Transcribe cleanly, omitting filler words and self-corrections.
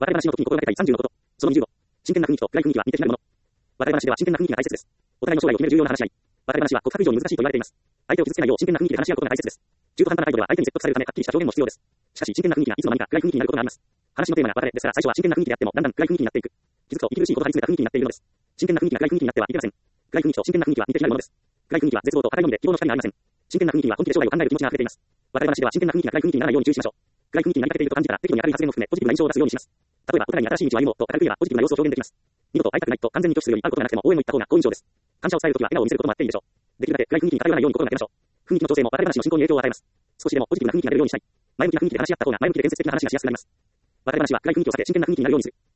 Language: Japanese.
笑い話の時に心がけたい30のこと。その20を。真剣な雰囲気と暗い雰囲気は似て非なるもの。笑い話では真剣な雰囲気が大切です。お互いの将来を決める重要な話し合い。笑い話は告白以上に難しいと言われています。相手を傷つけないよう真剣な雰囲気で話し合うことが大切です。中途半端な態度では相手に説得されるためはっきりした表現も必要です。しかし真剣な雰囲気がいつの間にか暗い雰囲気になることがあります。話のテーマが別れですから最初は真剣な雰囲気であってもだんだん暗い雰囲気になっていく。気づくと息苦しいことが詰めた雰囲気になっているのです。真剣な雰囲気が暗い雰囲気になってはいけません。暗い雰囲気と真剣な雰囲気は似て非なるものです。暗い雰囲気は絶望と戦いのみで希望の光がありません。真剣な雰囲気には本気で将来を考える気持ちが溢れています。笑い話では真剣な雰囲気が暗い雰囲気にならないように注意しましょう。暗い雰囲気になりかけていると感じたら適度に明るい発言を含めポジティブな印象を出すようにします。例えば、お互いに新しい道を歩もうと明るく言えばポジティブな様子を表現できます。二度と会いたくないと完全に拒否するより会うことがなくても応援を言った方が好印象です。感謝を伝えるときは笑顔を見せることもあっていいでしょう。できるだけ暗い雰囲気に偏らないように心がけましょう。雰囲気の調整も笑い話の進行に影響を与えます。少しでもポジティブな雰囲気が出るようにしたい。前向きな雰囲気で話し合った方が前向きで建設的な話がしやすくなります。笑い話は暗い雰囲気を避け真剣な雰囲気になるようにする。